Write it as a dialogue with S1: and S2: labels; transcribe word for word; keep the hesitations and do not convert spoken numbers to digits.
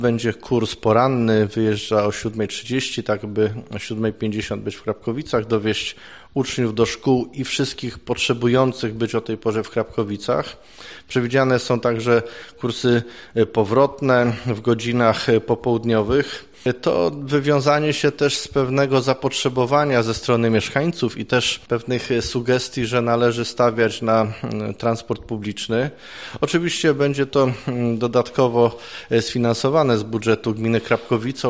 S1: Będzie kurs poranny, wyjeżdża o siódma trzydzieści, tak by o siódma pięćdziesiąt być w Krapkowicach, dowieźć uczniów do szkół i wszystkich potrzebujących być o tej porze w Krapkowicach. Przewidziane są także kursy powrotne w godzinach popołudniowych. To wywiązanie się też z pewnego zapotrzebowania ze strony mieszkańców i też pewnych sugestii, że należy stawiać na transport publiczny. Oczywiście będzie to dodatkowo sfinansowane z budżetu gminy Krapkowice.